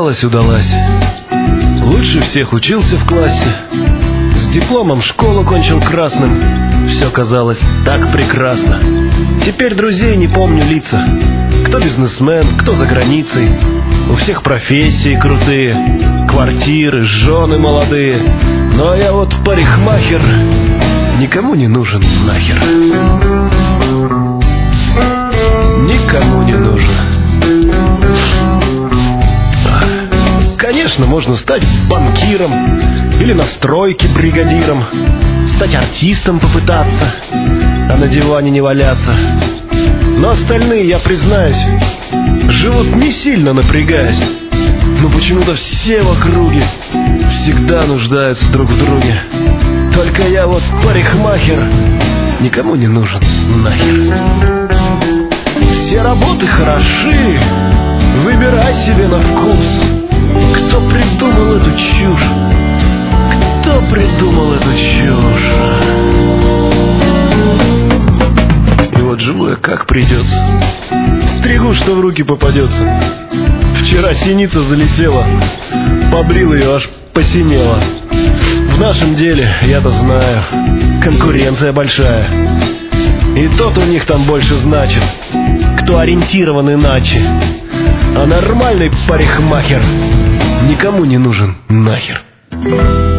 казалось, удалась. Лучше всех учился в классе. С дипломом школу кончил красным. Все казалось так прекрасно. Теперь друзей не помню лица. Кто бизнесмен, кто за границей. У всех профессии крутые, квартиры, жены молодые. Но я вот парикмахер, никому не нужен нахер. Никому не нужен. Конечно, можно стать банкиром или на стройке бригадиром, стать артистом попытаться, а на диване не валяться. Но остальные, я признаюсь, живут не сильно напрягаясь. Но почему-то все в округе всегда нуждаются друг в друге. Только я вот парикмахер, никому не нужен нахер. Все работы хороши, выбирай себе на вкус. Кто придумал эту чушь? Кто придумал эту чушь? И вот живу я как придется. Стригу, что в руки попадется. Вчера синица залетела, побрил ее, аж посинела. В нашем деле, я-то знаю, конкуренция большая. И тот у них там больше значит, кто ориентирован иначе. А нормальный парикмахер никому не нужен нахер.